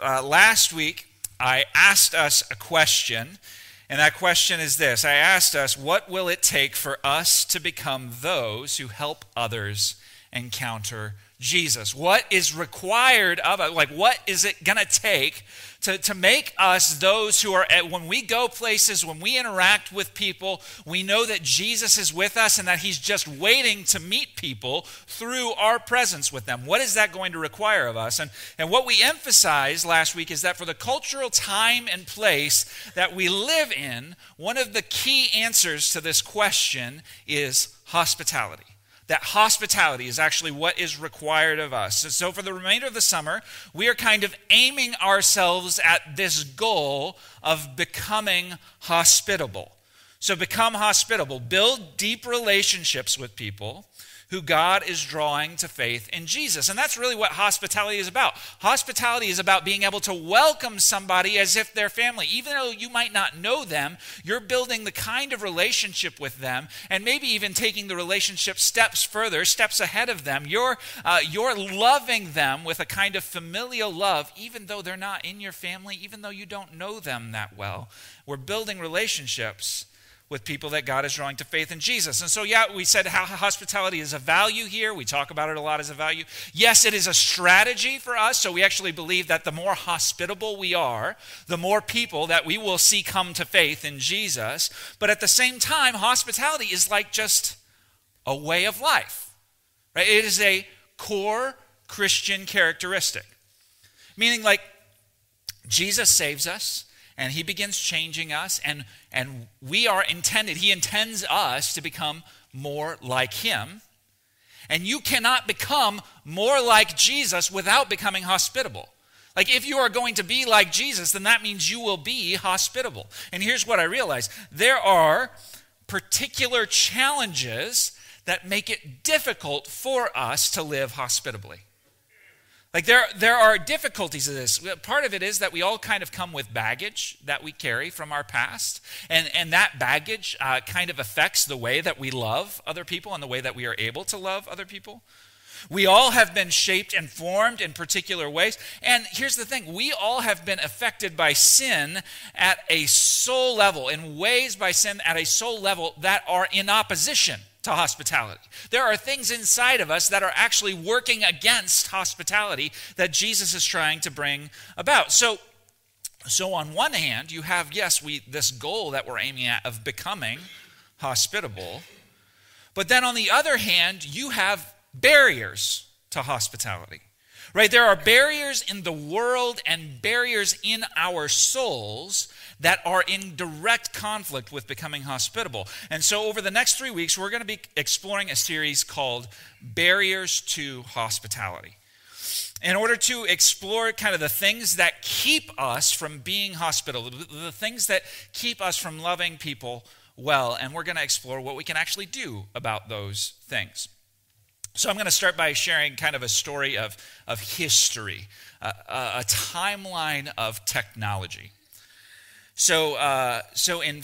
last week, I asked us a question, and that question is this. I asked us, what will it take for us to become those who help others encounter Jesus? What is required of us? Like, what is it going to take to make us those who are, when we go places, when we interact with people, we know that Jesus is with us and that he's just waiting to meet people through our presence with them. What is that going to require of us? And what we emphasized last week is that for the cultural time and place that we live in, one of the key answers to this question is hospitality. That hospitality is actually what is required of us. And so for the remainder of the summer, we are kind of aiming ourselves at this goal of becoming hospitable. So become hospitable. Build deep relationships with people who God is drawing to faith in Jesus. And that's really what hospitality is about. Hospitality is about being able to welcome somebody as if they're family. Even though you might not know them, you're building the kind of relationship with them, and maybe even taking the relationship steps further, steps ahead of them. You're loving them with a kind of familial love, even though they're not in your family, even though you don't know them that well. We're building relationships with people that God is drawing to faith in Jesus. And so, we said how hospitality is a value here. We talk about it a lot as a value. Yes, it is a strategy for us. So we actually believe that the more hospitable we are, the more people that we will see come to faith in Jesus. But at the same time, hospitality is like just a way of life, right? It is a core Christian characteristic. Meaning, like, Jesus saves us, and he begins changing us, and he intends us to become more like him. And you cannot become more like Jesus without becoming hospitable. Like, if you are going to be like Jesus, then that means you will be hospitable. And here's what I realize. There are particular challenges that make it difficult for us to live hospitably. Like, there are difficulties of this. Part of it is that we all kind of come with baggage that we carry from our past. And that baggage kind of affects the way that we love other people and the way that we are able to love other people. We all have been shaped and formed in particular ways. And here's the thing. We all have been affected by sin at a soul level, in ways by sin at a soul level that are in opposition to hospitality. There are things inside of us that are actually working against hospitality that Jesus is trying to bring about. So on one hand, you have, this goal that we're aiming at of becoming hospitable. But then on the other hand, you have barriers to hospitality. Right? There are barriers in the world and barriers in our souls that are in direct conflict with becoming hospitable. And so over the next 3 weeks, we're going to be exploring a series called Barriers to Hospitality. In order to explore kind of the things that keep us from being hospitable, the things that keep us from loving people well, and we're going to explore what we can actually do about those things. So I'm going to start by sharing kind of a story of history, a timeline of technology. So in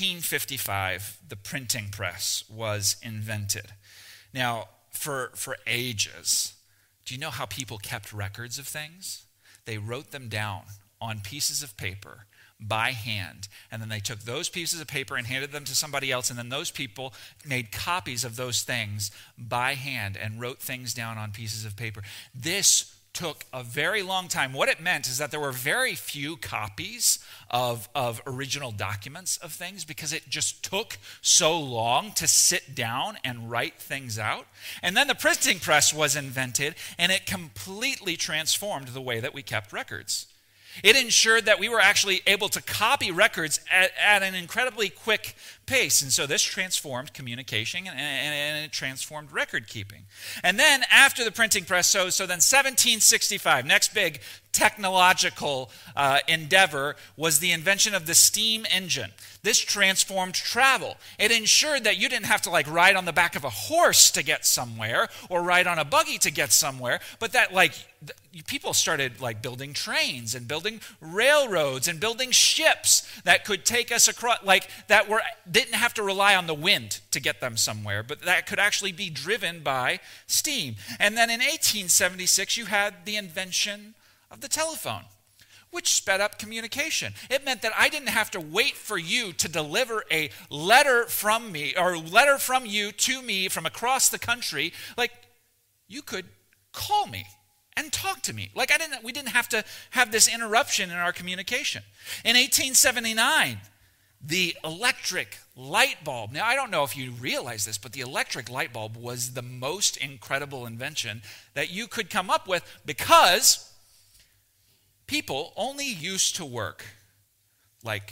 1455, the printing press was invented. Now, for ages, do you know how people kept records of things? They wrote them down on pieces of paper by hand, and then they took those pieces of paper and handed them to somebody else, and then those people made copies of those things by hand and wrote things down on pieces of paper. This took a very long time. What it meant is that there were very few copies of original documents of things because it just took so long to sit down and write things out. And then the printing press was invented, and it completely transformed the way that we kept records. It ensured that we were actually able to copy records at an incredibly quick pace. And so this transformed communication and it transformed record keeping. And then after the printing press, so then 1765, next big technological endeavor was the invention of the steam engine. This transformed travel. It ensured that you didn't have to ride on the back of a horse to get somewhere or ride on a buggy to get somewhere, but that people started building trains and building railroads and building ships that could take us across, didn't have to rely on the wind to get them somewhere, but that could actually be driven by steam. And then in 1876, you had the invention of the telephone. which sped up communication. It meant that I didn't have to wait for you to deliver a letter from me, or a letter from you to me from across the country. Like, you could call me and talk to me. Like, we didn't have to have this interruption in our communication. In 1879, the electric light bulb. Now, I don't know if you realize this, but the electric light bulb was the most incredible invention that you could come up with, because people only used to work like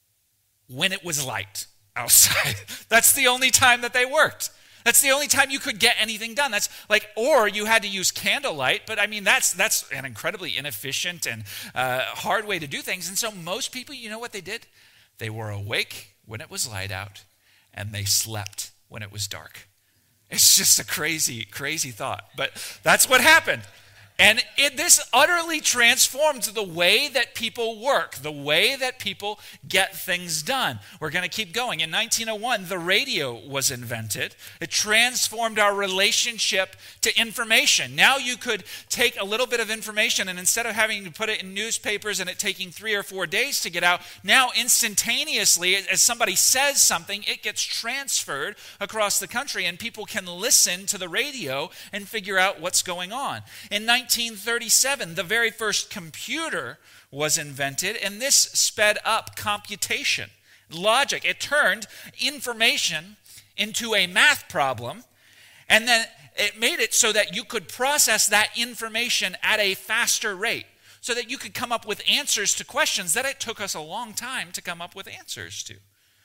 when it was light outside. That's the only time that they worked. That's the only time you could get anything done. That's like, or you had to use candlelight, but I mean, that's an incredibly inefficient and hard way to do things. And so most people, you know what they did? They were awake when it was light out, and they slept when it was dark. It's just a crazy, crazy thought, but that's what happened. And this utterly transformed the way that people work, the way that people get things done. We're going to keep going. In 1901, the radio was invented. It transformed our relationship to information. Now you could take a little bit of information, and instead of having to put it in newspapers and it taking 3 or 4 days to get out, now instantaneously, as somebody says something, it gets transferred across the country, and people can listen to the radio and figure out what's going on. In 1937, the very first computer was invented, and this sped up computation, logic. It turned information into a math problem, and then it made it so that you could process that information at a faster rate, so that you could come up with answers to questions that it took us a long time to come up with answers to.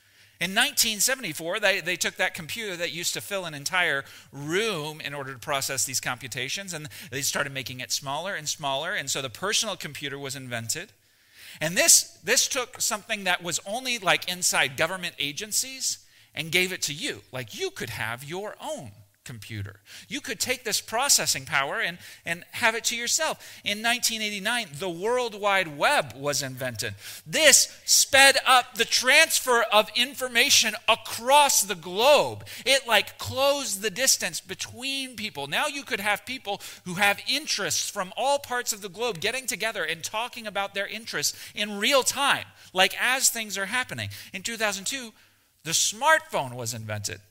In 1974, they took that computer that used to fill an entire room in order to process these computations, and they started making it smaller and smaller, and so the personal computer was invented. And this took something that was only like inside government agencies and gave it to you. Like, you could have your own computer. You could take this processing power and have it to yourself. In 1989, the World Wide Web was invented. This sped up the transfer of information across the globe. It like closed the distance between people. Now you could have people who have interests from all parts of the globe getting together and talking about their interests in real time, like as things are happening. In 2002, the smartphone was invented.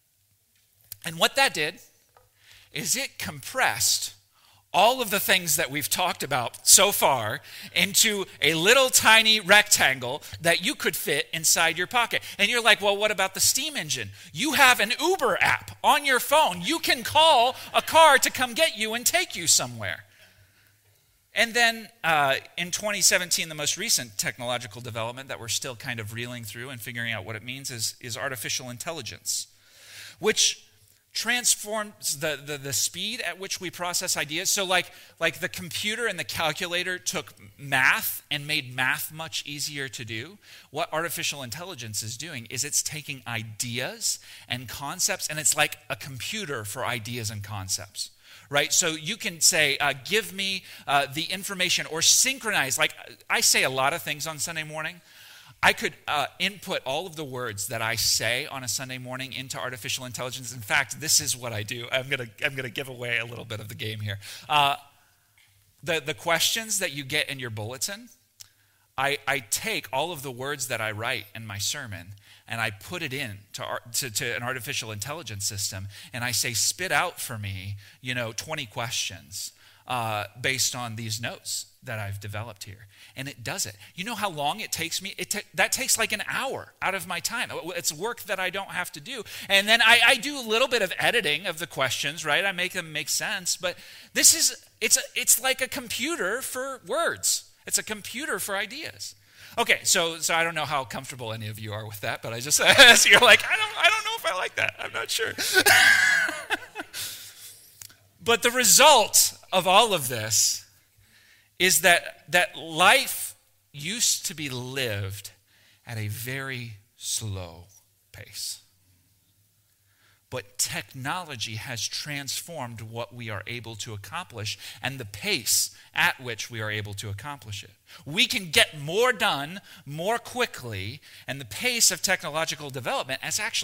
And what that did is it compressed all of the things that we've talked about so far into a little tiny rectangle that you could fit inside your pocket. And you're like, well, what about the steam engine? You have an Uber app on your phone. You can call a car to come get you and take you somewhere. And then in 2017, the most recent technological development that we're still kind of reeling through and figuring out what it means is artificial intelligence, which transforms the speed at which we process ideas. So like the computer and the calculator took math and made math much easier to do. What artificial intelligence is doing is it's taking ideas and concepts, and it's like a computer for ideas and concepts. Right? So you can say, give me the information, or synchronize. Like, I say a lot of things on Sunday morning. I could input all of the words that I say on a Sunday morning into artificial intelligence. In fact, this is what I do. I'm gonna give away a little bit of the game here. The questions that you get in your bulletin, I take all of the words that I write in my sermon, and I put it in to an artificial intelligence system, and I say, spit out for me, 20 questions based on these notes that I've developed here. And it does it. You know how long it takes me? That takes like an hour out of my time. It's work that I don't have to do. And then I do a little bit of editing of the questions, right? I make them make sense. But it's like a computer for words. It's a computer for ideas. Okay, so I don't know how comfortable any of you are with that, but I just, so you're like, I don't know if I like that. I'm not sure. But the result of all of this is that life used to be lived at a very slow pace. But technology has transformed what we are able to accomplish and the pace at which we are able to accomplish it. We can get more done more quickly, and the pace of technological development has actually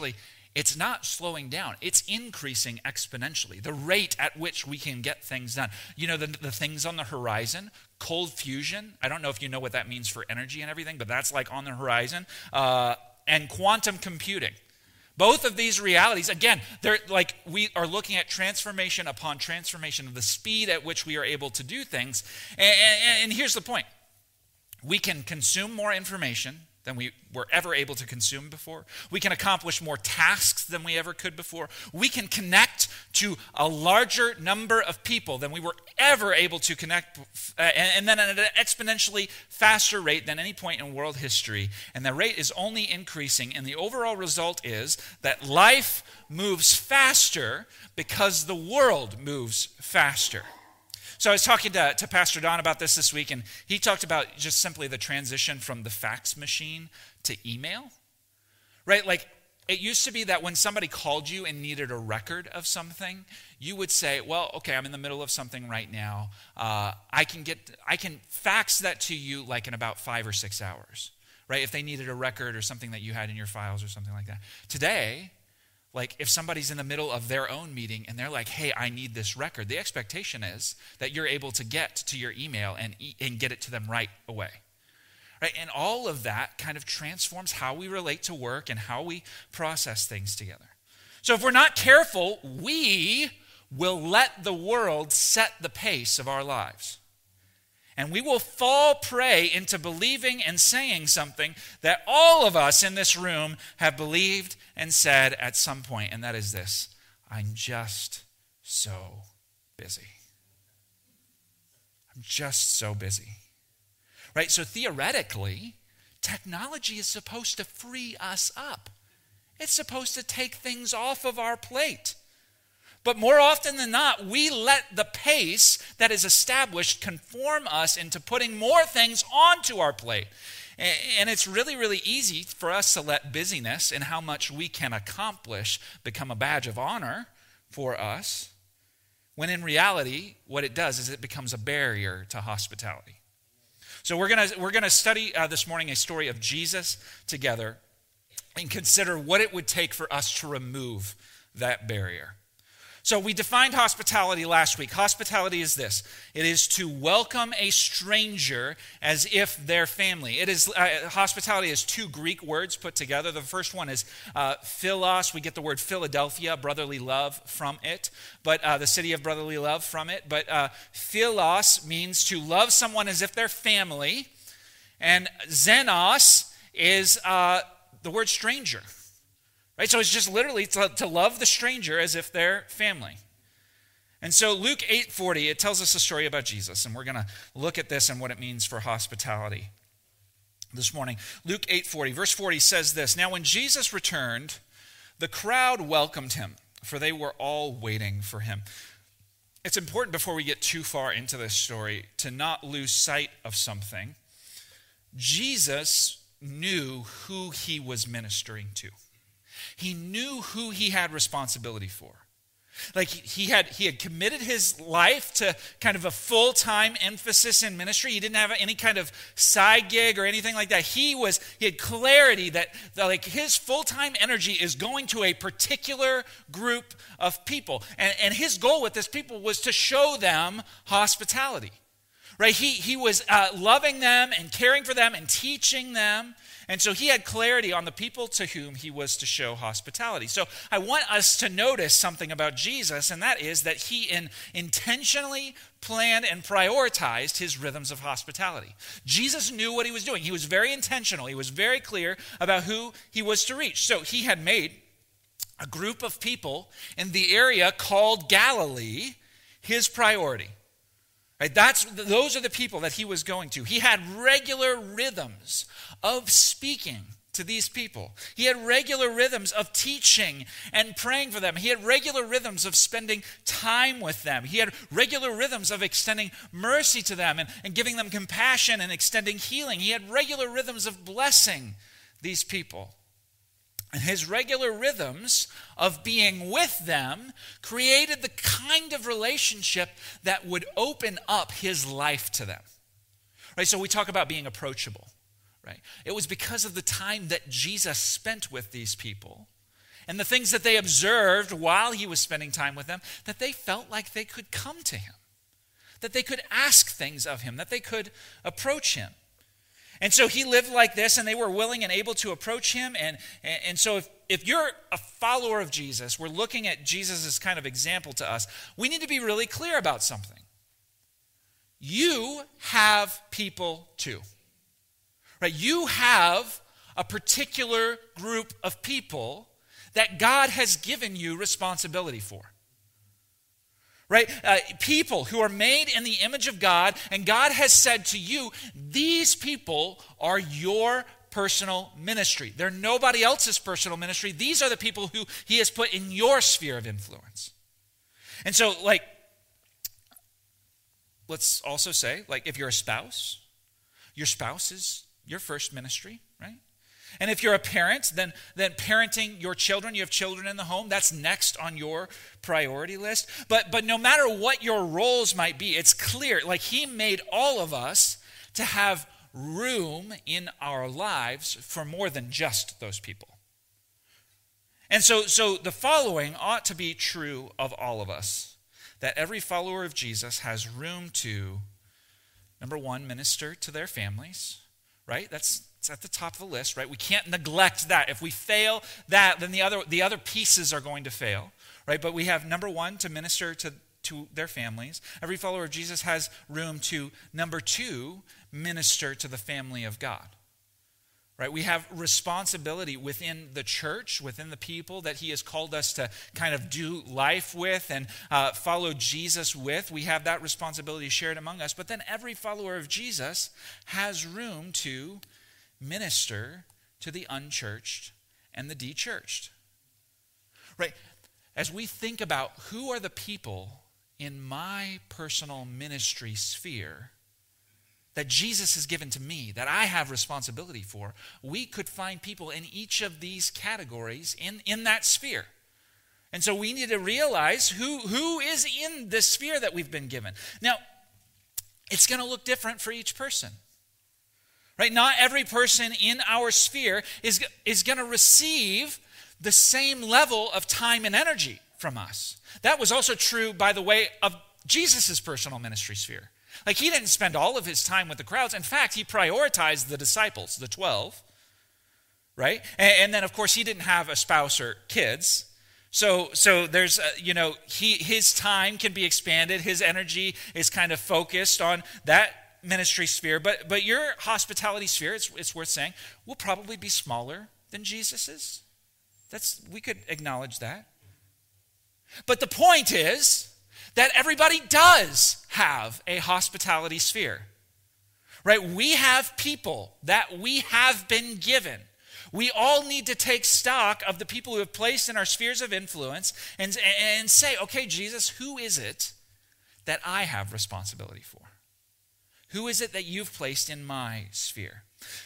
it's not slowing down. It's increasing exponentially, the rate at which we can get things done. You know, the things on the horizon, cold fusion, I don't know if you know what that means for energy and everything, but that's like on the horizon, and quantum computing. Both of these realities, again, they're like we are looking at transformation upon transformation of the speed at which we are able to do things. And here's the point. We can consume more information than we were ever able to consume before. We can accomplish more tasks than we ever could before. We can connect to a larger number of people than we were ever able to connect, and then at an exponentially faster rate than any point in world history. And the rate is only increasing, and the overall result is that life moves faster because the world moves faster. So I was talking to Pastor Don about this week, and he talked about just simply the transition from the fax machine to email, right? Like it used to be that when somebody called you and needed a record of something, you would say, well, okay, I'm in the middle of something right now. I can fax that to you like in about 5 or 6 hours, right? If they needed a record or something that you had in your files or something like that. Today, like if somebody's in the middle of their own meeting and they're like, hey, I need this record, the expectation is that you're able to get to your email and get it to them right away. Right? And all of that kind of transforms how we relate to work and how we process things together. So if we're not careful, we will let the world set the pace of our lives. And we will fall prey into believing and saying something that all of us in this room have believed and said at some point, and that is this: I'm just so busy. I'm just so busy. Right? So theoretically, technology is supposed to free us up. It's supposed to take things off of our plate. But more often than not, we let the pace that is established conform us into putting more things onto our plate. And it's really, really easy for us to let busyness and how much we can accomplish become a badge of honor for us, when in reality, what it does is it becomes a barrier to hospitality. So we're gonna study this morning a story of Jesus together and consider what it would take for us to remove that barrier. So we defined hospitality last week. Hospitality is this: it is to welcome a stranger as if they're family. It is hospitality is two Greek words put together. The first one is philos. We get the word Philadelphia, brotherly love, from it, but the city of brotherly love from it. But philos means to love someone as if they're family, and xenos is the word stranger. Right? So it's just literally to love the stranger as if they're family. And so Luke 8:40, it tells us a story about Jesus, and we're going to look at this and what it means for hospitality this morning. Luke 8:40, verse 40 says this: Now when Jesus returned, the crowd welcomed him, for they were all waiting for him. It's important before we get too far into this story to not lose sight of something. Jesus knew who he was ministering to. He knew who he had responsibility for. Like he had committed his life to kind of a full-time emphasis in ministry. He didn't have any kind of side gig or anything like that. He had clarity that like his full-time energy is going to a particular group of people. And his goal with this people was to show them hospitality. Right? He was loving them and caring for them and teaching them. And so he had clarity on the people to whom he was to show hospitality. So I want us to notice something about Jesus, and that is that he intentionally planned and prioritized his rhythms of hospitality. Jesus knew what he was doing. He was very intentional. He was very clear about who he was to reach. So he had made a group of people in the area called Galilee his priority. Right? Those are the people that he was going to. He had regular rhythms of speaking to these people. He had regular rhythms of teaching and praying for them. He had regular rhythms of spending time with them. He had regular rhythms of extending mercy to them and giving them compassion and extending healing. He had regular rhythms of blessing these people. And his regular rhythms of being with them created the kind of relationship that would open up his life to them. Right? So we talk about being approachable. Right? It was because of the time that Jesus spent with these people and the things that they observed while he was spending time with them, that they felt like they could come to him, that they could ask things of him, that they could approach him. And so he lived like this, and they were willing and able to approach him. And so if you're a follower of Jesus, we're looking at Jesus as kind of example to us, we need to be really clear about something. You have people too. Right? You have a particular group of people that God has given you responsibility for. Right? People who are made in the image of God, and God has said to you, these people are your personal ministry. They're nobody else's personal ministry. These are the people who he has put in your sphere of influence. And so, let's also say, if you're a spouse, your spouse is your first ministry, right? And if you're a parent, then parenting your children, you have children in the home, that's next on your priority list. But no matter what your roles might be, it's clear, he made all of us to have room in our lives for more than just those people. And so the following ought to be true of all of us, that every follower of Jesus has room to, number one, minister to their families, right? It's at the top of the list, right? We can't neglect that. If we fail that, then the other pieces are going to fail, right? But we have, number one, to minister to their families. Every follower of Jesus has room to, number two, minister to the family of God, right? We have responsibility within the church, within the people that he has called us to kind of do life with and follow Jesus with. We have that responsibility shared among us. But then every follower of Jesus has room to minister to the unchurched and the de-churched. Right? As we think about who are the people in my personal ministry sphere that Jesus has given to me, that I have responsibility for, we could find people in each of these categories in that sphere. And so we need to realize who is in this sphere that we've been given. Now, it's going to look different for each person. Right? Not every person in our sphere is going to receive the same level of time and energy from us. That was also true, by the way, of Jesus' personal ministry sphere. He didn't spend all of his time with the crowds. In fact, he prioritized the disciples, the 12, right? And then, of course, he didn't have a spouse or kids. So there's, his time can be expanded. His energy is kind of focused on that ministry sphere, but your hospitality sphere, it's worth saying, will probably be smaller than Jesus's. We could acknowledge that. But the point is that everybody does have a hospitality sphere. Right? We have people that we have been given. We all need to take stock of the people who have placed in our spheres of influence and say, okay, Jesus, who is it that I have responsibility for? Who is it that you've placed in my sphere?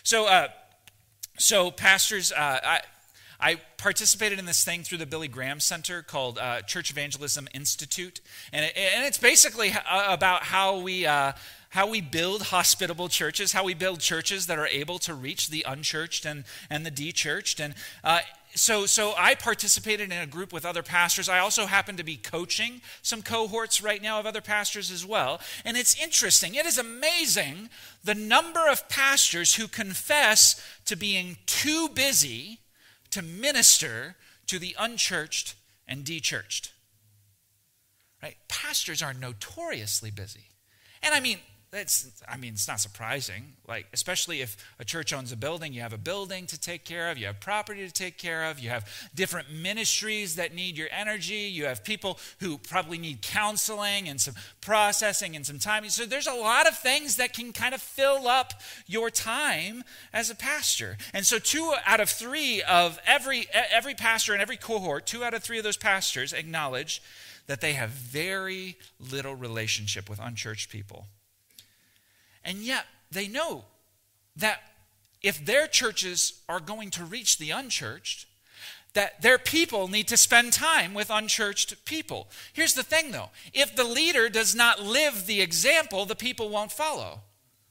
So pastors, I participated in this thing through the Billy Graham Center called Church Evangelism Institute, and it's basically about how we build hospitable churches, how we build churches that are able to reach the unchurched and the de-churched, and So I participated in a group with other pastors. I also happen to be coaching some cohorts right now of other pastors as well. And it's interesting. It is amazing the number of pastors who confess to being too busy to minister to the unchurched and de-churched. Right? Pastors are notoriously busy. And it's not surprising, especially if a church owns a building, you have a building to take care of, you have property to take care of, you have different ministries that need your energy, you have people who probably need counseling and some processing and some time. So there's a lot of things that can kind of fill up your time as a pastor. And so 2 out of 3 of every pastor in every cohort, 2 out of 3 of those pastors acknowledge that they have very little relationship with unchurched people. And yet, they know that if their churches are going to reach the unchurched, that their people need to spend time with unchurched people. Here's the thing, though. If the leader does not live the example, the people won't follow.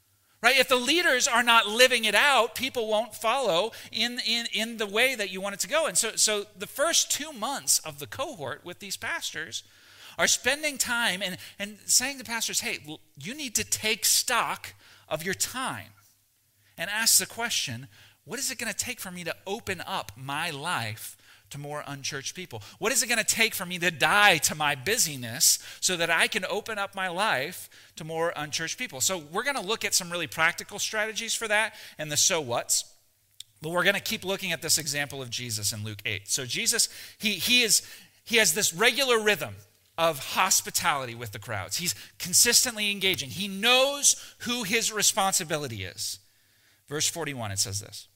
Right? If the leaders are not living it out, people won't follow in the way that you want it to go. And so the first 2 months of the cohort with these pastors are spending time and saying to pastors, hey, you need to take stock of your time and ask the question, what is it going to take for me to open up my life to more unchurched people? What is it going to take for me to die to my busyness so that I can open up my life to more unchurched people? So we're going to look at some really practical strategies for that and the so what's. But we're going to keep looking at this example of Jesus in Luke 8. So Jesus, he has this regular rhythm of hospitality with the crowds. He's consistently engaging. He knows who his responsibility is. Verse 41, it says this.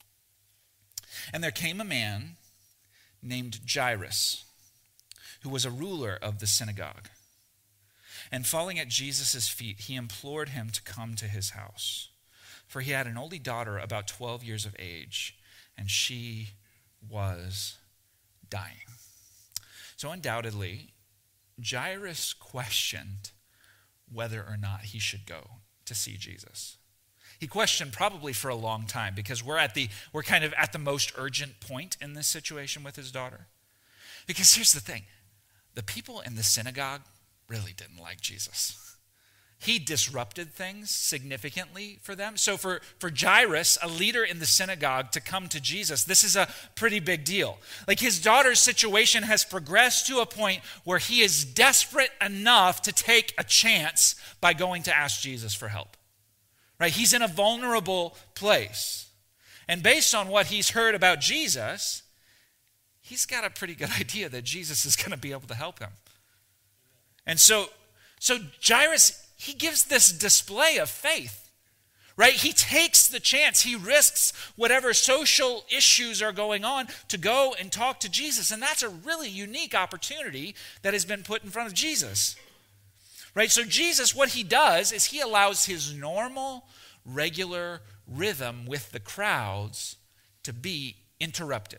And there came a man named Jairus, who was a ruler of the synagogue. And falling at Jesus' feet, he implored him to come to his house. For he had an only daughter about 12 years of age, and she was dying. So undoubtedly, Jairus questioned whether or not he should go to see Jesus. He questioned probably for a long time because we're kind of at the most urgent point in this situation with his daughter. Because here's the thing, the people in the synagogue really didn't like Jesus. He disrupted things significantly for them. So for Jairus, a leader in the synagogue, to come to Jesus, this is a pretty big deal. Like his daughter's situation has progressed to a point where he is desperate enough to take a chance by going to ask Jesus for help. Right? He's in a vulnerable place. And based on what he's heard about Jesus, he's got a pretty good idea that Jesus is going to be able to help him. And so Jairus, he gives this display of faith. Right? He takes the chance. He risks whatever social issues are going on to go and talk to Jesus. And that's a really unique opportunity that has been put in front of Jesus. Right? So Jesus, what he does is he allows his normal, regular rhythm with the crowds to be interrupted.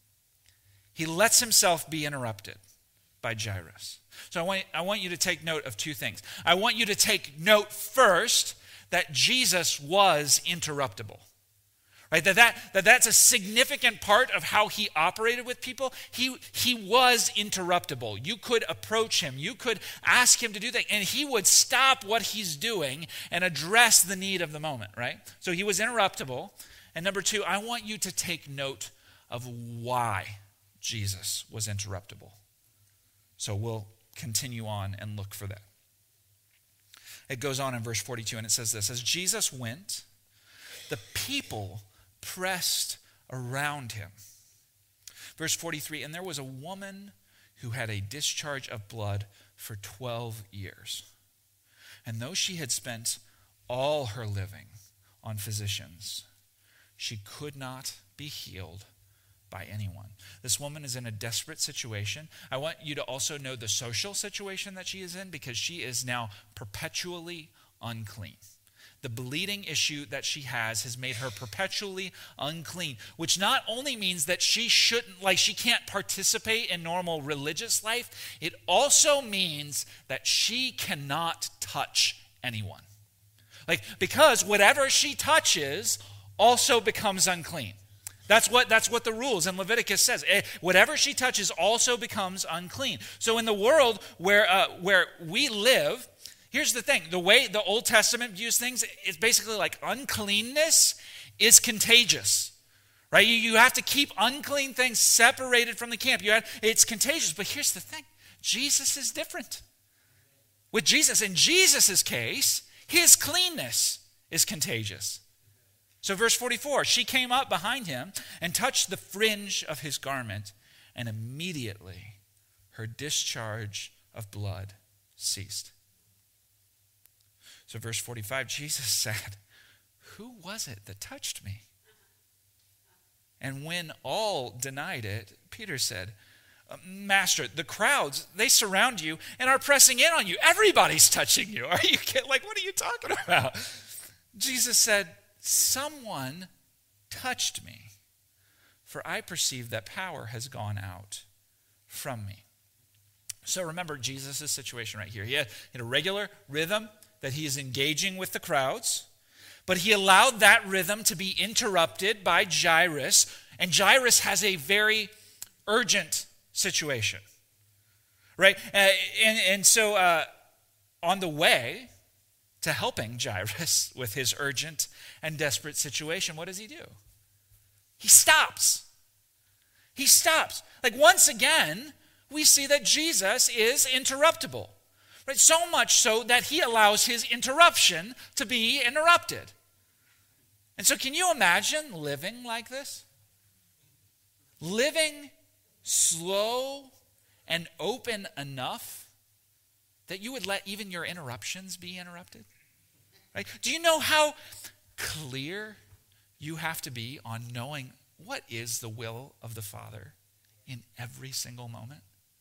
He lets himself be interrupted by Jairus. So I want you to take note of two things. I want you to take note first that Jesus was interruptible. Right? That's a significant part of how he operated with people. He was interruptible. You could approach him. You could ask him to do things, and he would stop what he's doing and address the need of the moment, right? So he was interruptible. And number two, I want you to take note of why Jesus was interruptible. So we'll continue on and look for that. It goes on in verse 42, and it says this: as Jesus went, the people pressed around him. Verse 43, and there was a woman who had a discharge of blood for 12 years. And though she had spent all her living on physicians, she could not be healed by anyone. This woman is in a desperate situation. I want you to also know the social situation that she is in, because she is now perpetually unclean. The bleeding issue that she has made her perpetually unclean, which not only means that she can't participate in normal religious life, it also means that she cannot touch anyone. Because whatever she touches also becomes unclean. That's what the rules in Leviticus says. Whatever she touches also becomes unclean. So in the world where we live, here's the thing. The way the Old Testament views things is basically like uncleanness is contagious. Right? You have to keep unclean things separated from the camp. It's contagious. But here's the thing. Jesus is different. With Jesus, in Jesus' case, his cleanness is contagious. So verse 44, she came up behind him and touched the fringe of his garment, and immediately her discharge of blood ceased. So verse 45, Jesus said, who was it that touched me? And when all denied it, Peter said, Master, the crowds, they surround you and are pressing in on you. Everybody's touching you. Are you kidding? What are you talking about? Jesus said, someone touched me, for I perceive that power has gone out from me. So remember Jesus' situation right here. He had a regular rhythm that he is engaging with the crowds, But he allowed that rhythm to be interrupted by Jairus, and Jairus has a very urgent situation, right? So on the way to helping Jairus with his urgent and desperate situation, what does he do? He stops. He stops. Like once again, we see that Jesus is interruptible. Right? So much so that he allows his interruption to be interrupted. And so can you imagine living like this? Living slow and open enough that you would let even your interruptions be interrupted? Right? Do you know how clear you have to be on knowing what is the will of the Father in every single moment?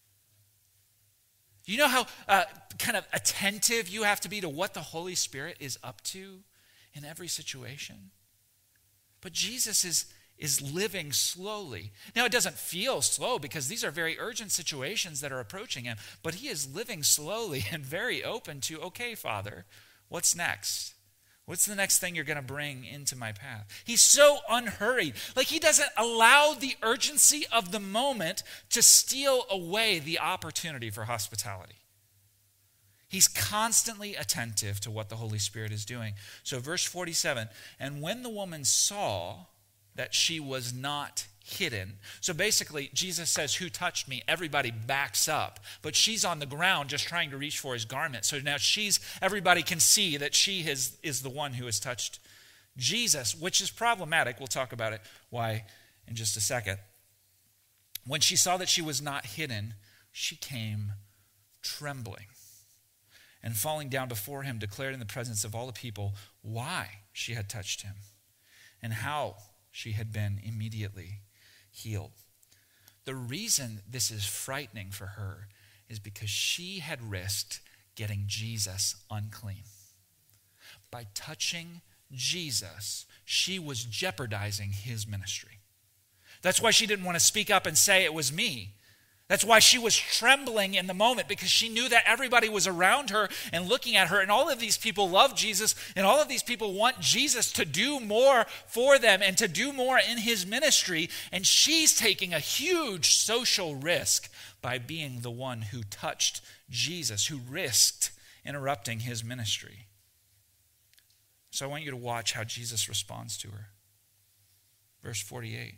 You know how kind of attentive you have to be to what the Holy Spirit is up to in every situation? But Jesus is living slowly. Now, it doesn't feel slow because these are very urgent situations that are approaching him, but he is living slowly and very open to, okay, Father, what's next? What's the next thing you're going to bring into my path? He's so unhurried. Like he doesn't allow the urgency of the moment to steal away the opportunity for hospitality. He's constantly attentive to what the Holy Spirit is doing. So verse 47, and when the woman saw that she was not hidden. So basically, Jesus says, who touched me? Everybody backs up. But she's on the ground just trying to reach for his garment. So now everybody can see that she is the one who has touched Jesus, which is problematic. We'll talk about it, why, in just a second. When she saw that she was not hidden, she came trembling. And falling down before him, declared in the presence of all the people why she had touched him and how she had been immediately healed. The reason this is frightening for her is because she had risked getting Jesus unclean. By touching Jesus, she was jeopardizing his ministry. That's why she didn't want to speak up and say it was me. That's why she was trembling in the moment, because she knew that everybody was around her and looking at her, and all of these people love Jesus, and all of these people want Jesus to do more for them and to do more in his ministry, and she's taking a huge social risk by being the one who touched Jesus, who risked interrupting his ministry. So I want you to watch how Jesus responds to her. Verse 48.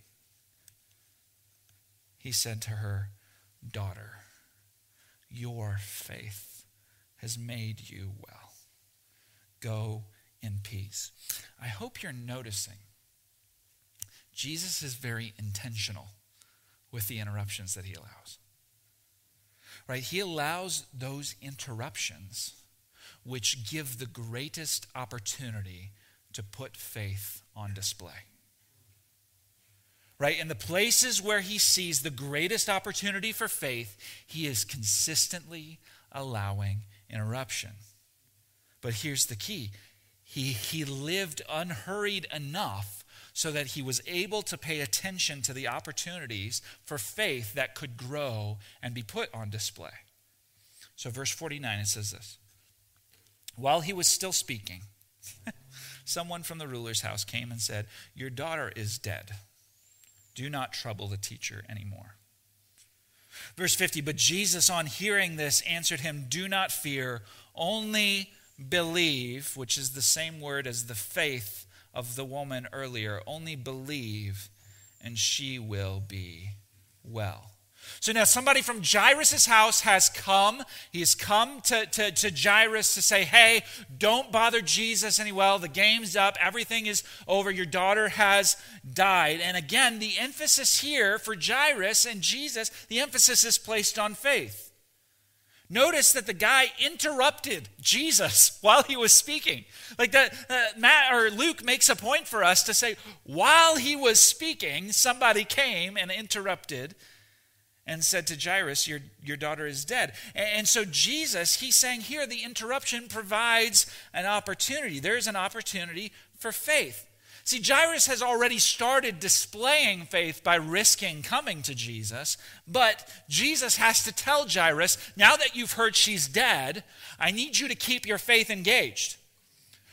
He said to her, "Daughter, your faith has made you well. Go in peace." I hope you're noticing Jesus is very intentional with the interruptions that he allows. Right? He allows those interruptions which give the greatest opportunity to put faith on display. Right? In the places where he sees the greatest opportunity for faith, he is consistently allowing interruption. But here's the key. He lived unhurried enough so that he was able to pay attention to the opportunities for faith that could grow and be put on display. So verse 49, it says this. While he was still speaking, someone from the ruler's house came and said, "Your daughter is dead. Do not trouble the teacher anymore." Verse 50, but Jesus, on hearing this, answered him, "Do not fear, only believe," which is the same word as the faith of the woman earlier. Only believe, and she will be well. So now somebody from Jairus' house has come. He has come to Jairus to say, hey, don't bother Jesus any well. The game's up. Everything is over. Your daughter has died. And again, the emphasis here for Jairus and Jesus, the emphasis is placed on faith. Notice that the guy interrupted Jesus while he was speaking. Like that, Luke makes a point for us to say, while he was speaking, somebody came and interrupted and said to Jairus, your daughter is dead. And so Jesus, he's saying here, the interruption provides an opportunity. There's an opportunity for faith. See, Jairus has already started displaying faith by risking coming to Jesus, but Jesus has to tell Jairus, now that you've heard she's dead, I need you to keep your faith engaged.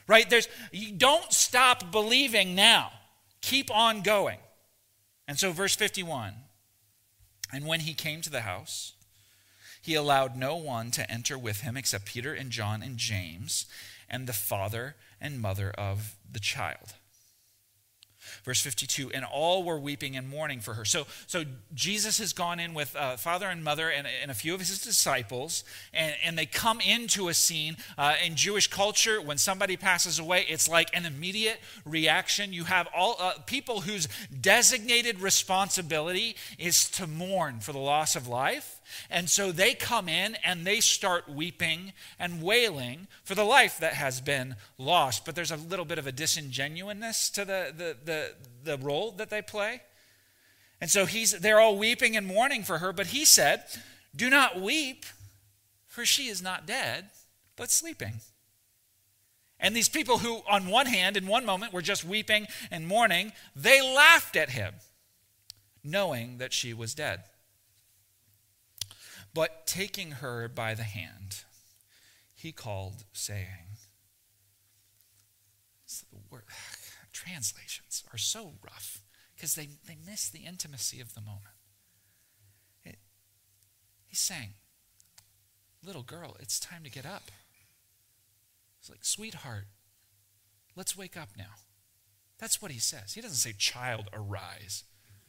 right? You don't stop believing now. Keep on going. And so verse 51, and when he came to the house, he allowed no one to enter with him except Peter and John and James and the father and mother of the child. Verse 52, and all were weeping and mourning for her. So Jesus has gone in with father and mother and a few of his disciples, and they come into a scene. In Jewish culture, when somebody passes away, it's like an immediate reaction. You have all people whose designated responsibility is to mourn for the loss of life. And so they come in and they start weeping and wailing for the life that has been lost. But there's a little bit of a disingenuousness to the role that they play. And so they're all weeping and mourning for her. But he said, do not weep, for she is not dead, but sleeping. And these people who, on one hand, in one moment, were just weeping and mourning, they laughed at him, knowing that she was dead. But taking her by the hand, he called, saying, translations are so rough because they miss the intimacy of the moment. He's saying, little girl, it's time to get up. It's like, sweetheart, let's wake up now. That's what he says. He doesn't say, child, arise.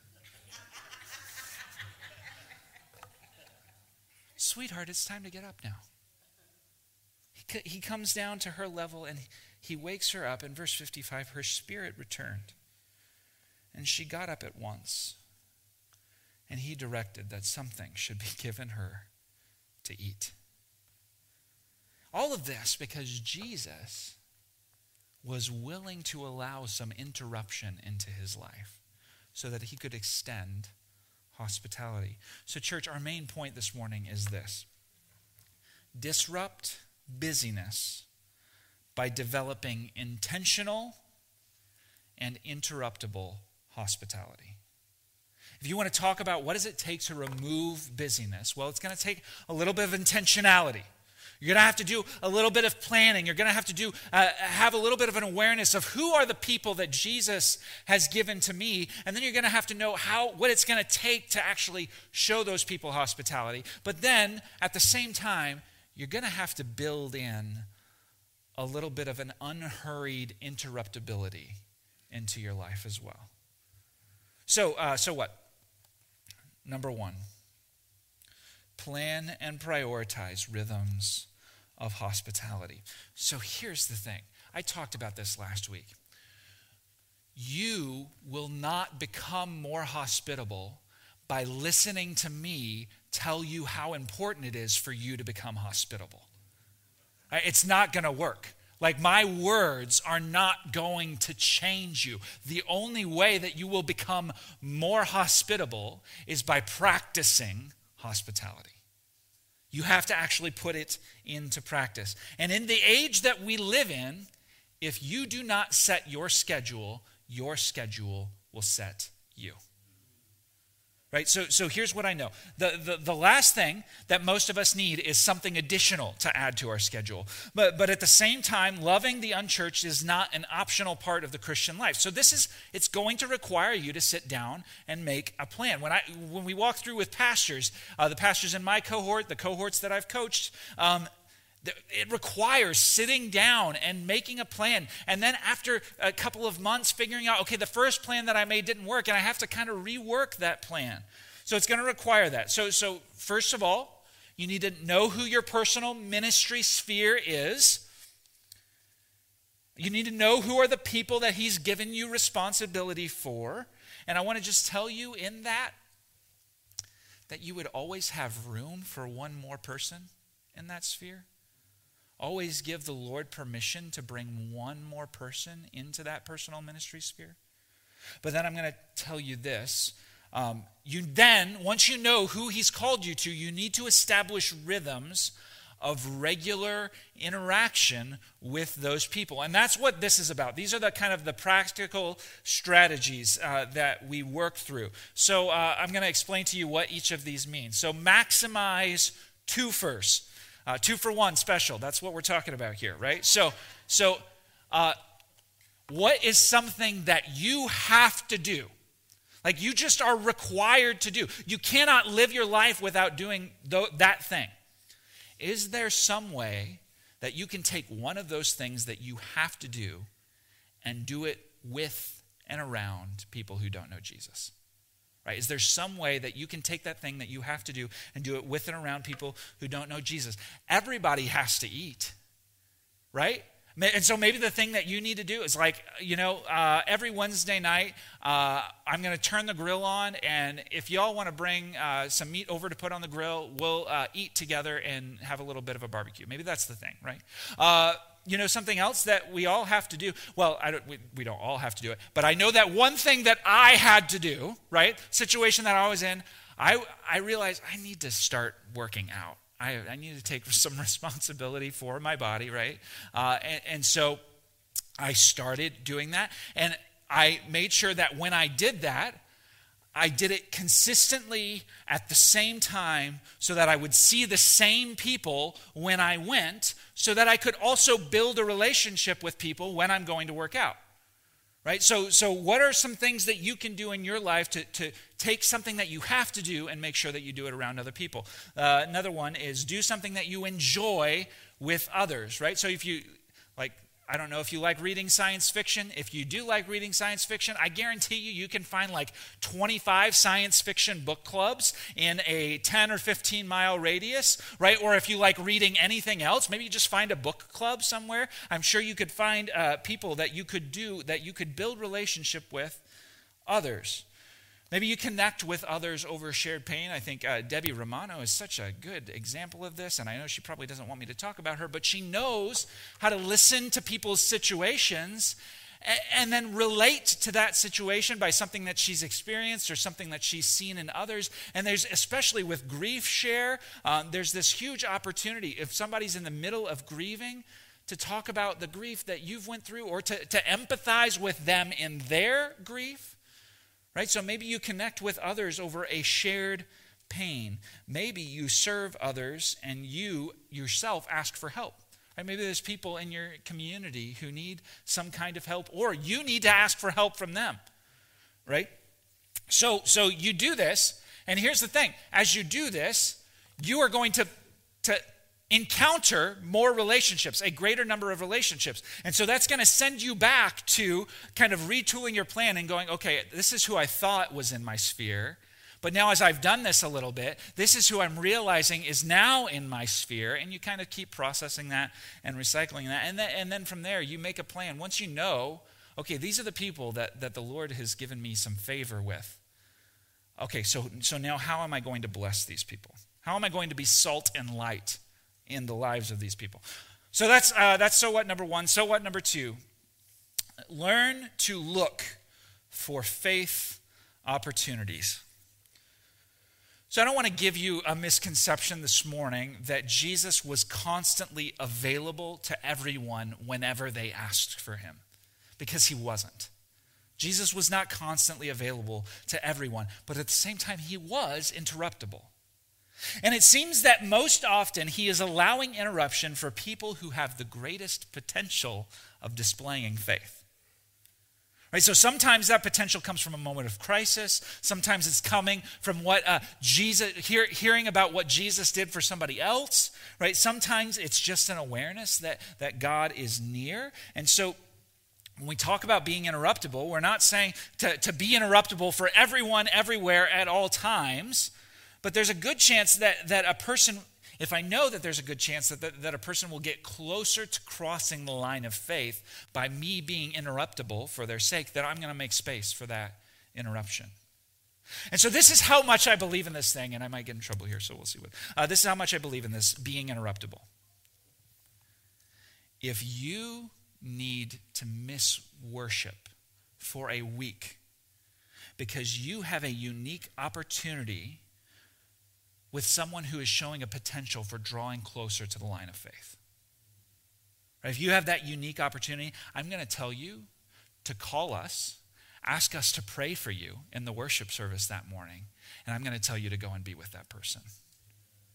Sweetheart, it's time to get up now. He comes down to her level and he wakes her up. In verse 55, her spirit returned. And she got up at once. And he directed that something should be given her to eat. All of this because Jesus was willing to allow some interruption into his life so that he could extend hospitality. So, church, our main point this morning is this: disrupt busyness by developing intentional and interruptible hospitality. If you want to talk about what does it take to remove busyness, well, it's going to take a little bit of intentionality. You're going to have to do a little bit of planning. You're going to have to have a little bit of an awareness of who are the people that Jesus has given to me. And then you're going to have to know what it's going to take to actually show those people hospitality. But then, at the same time, you're going to have to build in a little bit of an unhurried interruptibility into your life as well. So what? Number one, plan and prioritize rhythms of hospitality. So here's the thing. I talked about this last week. You will not become more hospitable by listening to me tell you how important it is for you to become hospitable. It's not going to work. Like, my words are not going to change you. The only way that you will become more hospitable is by practicing hospitality. You have to actually put it into practice. And in the age that we live in, if you do not set your schedule will set you. Right? So here's what I know. The last thing that most of us need is something additional to add to our schedule. But at the same time, loving the unchurched is not an optional part of the Christian life. So it's going to require you to sit down and make a plan. When we walk through with pastors, the pastors in my cohort, the cohorts that I've coached, it requires sitting down and making a plan. And then after a couple of months figuring out, okay, the first plan that I made didn't work, and I have to kind of rework that plan. So it's going to require that. So first of all, you need to know who your personal ministry sphere is. You need to know who are the people that he's given you responsibility for. And I want to just tell you in that you would always have room for one more person in that sphere. Always give the Lord permission to bring one more person into that personal ministry sphere. But then I'm going to tell you this. Once you know who he's called you to, you need to establish rhythms of regular interaction with those people. And that's what this is about. These are the kind of the practical strategies that we work through. So I'm going to explain to you what each of these means. So maximize two-fers. 2 for 1 special. That's what we're talking about here, right? So what is something that you have to do? Like you just are required to do. You cannot live your life without doing that thing. Is there some way that you can take one of those things that you have to do and do it with and around people who don't know Jesus? Right? Is there some way that you can take that thing that you have to do and do it with and around people who don't know Jesus? Everybody has to eat, right? And so maybe the thing that you need to do is like, every Wednesday night, I'm going to turn the grill on, and if y'all want to bring some meat over to put on the grill, we'll eat together and have a little bit of a barbecue. Maybe that's the thing, right? Something else that we all have to do, well, we don't all have to do it, but I know that one thing that I had to do, right, situation that I was in, I realized I need to start working out. I need to take some responsibility for my body, right? And so I started doing that, and I made sure that when I did that, I did it consistently at the same time so that I would see the same people when I went, so that I could also build a relationship with people when I'm going to work out. Right? So what are some things that you can do in your life to take something that you have to do and make sure that you do it around other people? Another one is do something that you enjoy with others, right? So if you, I don't know if you like reading science fiction. If you do like reading science fiction, I guarantee you can find like 25 science fiction book clubs in a 10 or 15 mile radius, right? Or if you like reading anything else, maybe you just find a book club somewhere. I'm sure you could find people that you could build relationship with others. Maybe you connect with others over shared pain. I think Debbie Romano is such a good example of this, and I know she probably doesn't want me to talk about her, but she knows how to listen to people's situations and then relate to that situation by something that she's experienced or something that she's seen in others. And there's, especially with Grief Share, there's this huge opportunity. If somebody's in the middle of grieving, to talk about the grief that you've went through, or to empathize with them in their grief. Right? So maybe you connect with others over a shared pain. Maybe you serve others and you yourself ask for help. Right? Maybe there's people in your community who need some kind of help, or you need to ask for help from them. Right? So you do this, and here's the thing. As you do this, you are going to encounter more relationships, a greater number of relationships. And so that's going to send you back to kind of retooling your plan and going, okay, this is who I thought was in my sphere, but now as I've done this a little bit, this is who I'm realizing is now in my sphere, and you kind of keep processing that and recycling that. And then from there, you make a plan. Once you know, okay, these are the people that the Lord has given me some favor with. Okay, so now how am I going to bless these people? How am I going to be salt and light in the lives of these people? So that's so what number one. So what number two? Learn to look for faith opportunities. So I don't want to give you a misconception this morning that Jesus was constantly available to everyone whenever they asked for him, because he wasn't. Jesus was not constantly available to everyone, but at the same time he was interruptible. And it seems that most often he is allowing interruption for people who have the greatest potential of displaying faith. Right? So sometimes that potential comes from a moment of crisis. Sometimes it's coming from what hearing about what Jesus did for somebody else. Right? Sometimes it's just an awareness that God is near. And so when we talk about being interruptible, we're not saying to be interruptible for everyone, everywhere, at all times. But there's a good chance that a person, if I know that there's a good chance that a person will get closer to crossing the line of faith by me being interruptible for their sake, that I'm going to make space for that interruption. And so this is how much I believe in this thing, and I might get in trouble here, so we'll see what. This is how much I believe in this being interruptible. If you need to miss worship for a week because you have a unique opportunity with someone who is showing a potential for drawing closer to the line of faith. Right? If you have that unique opportunity, I'm going to tell you to call us, ask us to pray for you in the worship service that morning, and I'm going to tell you to go and be with that person.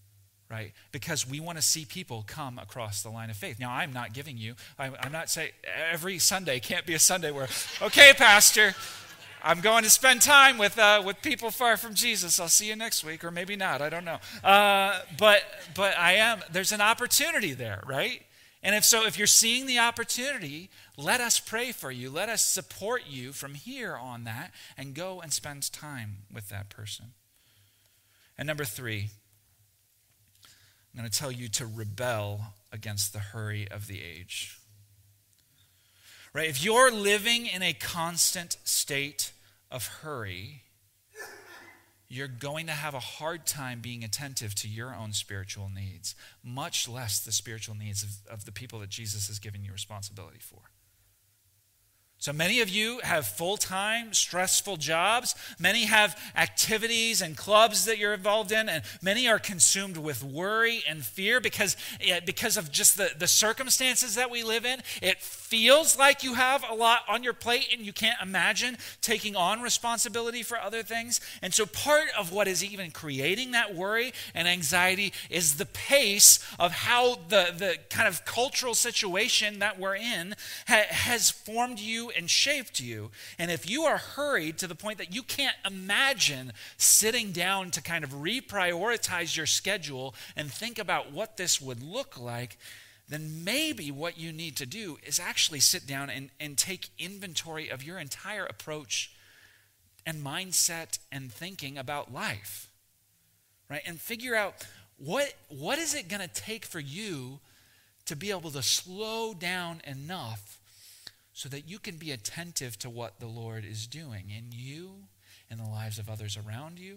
right? Because we want to see people come across the line of faith. Now, I'm not not saying every Sunday can't be a Sunday where, okay, Pastor, I'm going to spend time with people far from Jesus. I'll see you next week, or maybe not. I don't know. But there's an opportunity there, right? And if you're seeing the opportunity, let us pray for you. Let us support you from here on that and go and spend time with that person. And number 3, I'm going to tell you to rebel against the hurry of the age. Right? If you're living in a constant state of hurry, you're going to have a hard time being attentive to your own spiritual needs, much less the spiritual needs of the people that Jesus has given you responsibility for. So many of you have full-time, stressful jobs. Many have activities and clubs that you're involved in, and many are consumed with worry and fear because of just the circumstances that we live in. It feels like you have a lot on your plate and you can't imagine taking on responsibility for other things. And so part of what is even creating that worry and anxiety is the pace of how the kind of cultural situation that we're in has formed you and shaped you. And if you are hurried to the point that you can't imagine sitting down to kind of reprioritize your schedule and think about what this would look like, then maybe what you need to do is actually sit down and take inventory of your entire approach and mindset and thinking about life, right? And figure out what is it going to take for you to be able to slow down enough so that you can be attentive to what the Lord is doing in you, in the lives of others around you.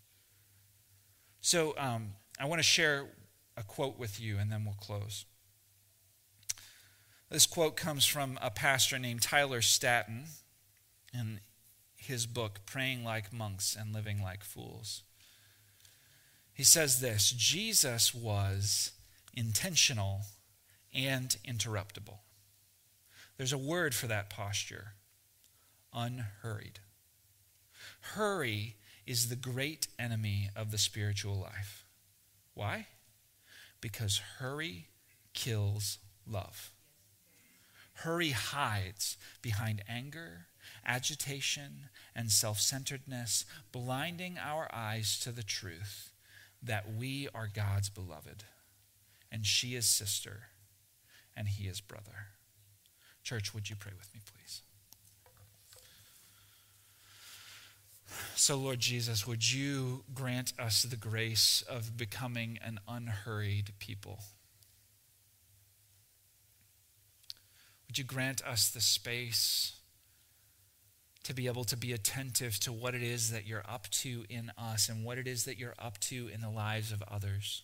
So I want to share a quote with you, and then we'll close. This quote comes from a pastor named Tyler Staton in his book, Praying Like Monks and Living Like Fools. He says this: Jesus was intentional and interruptible. There's a word for that posture: unhurried. Hurry is the great enemy of the spiritual life. Why? Because hurry kills love. Hurry hides behind anger, agitation, and self-centeredness, blinding our eyes to the truth that we are God's beloved, and she is sister, and he is brother. Church, would you pray with me, please? So, Lord Jesus, would you grant us the grace of becoming an unhurried people? Would you grant us the space to be able to be attentive to what it is that you're up to in us and what it is that you're up to in the lives of others?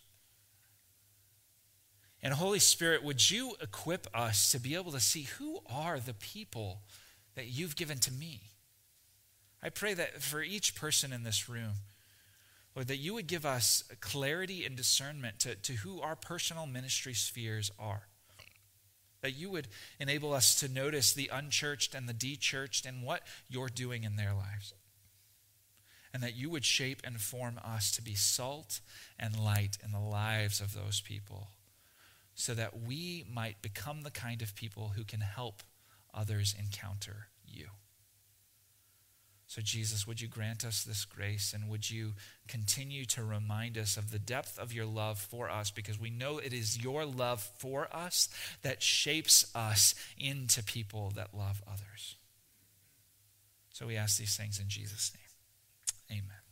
And Holy Spirit, would you equip us to be able to see who are the people that you've given to me? I pray that for each person in this room, Lord, that you would give us clarity and discernment to who our personal ministry spheres are. That you would enable us to notice the unchurched and the de-churched and what you're doing in their lives. And that you would shape and form us to be salt and light in the lives of those people, so that we might become the kind of people who can help others encounter you. So Jesus, would you grant us this grace, and would you continue to remind us of the depth of your love for us, because we know it is your love for us that shapes us into people that love others. So we ask these things in Jesus' name. Amen.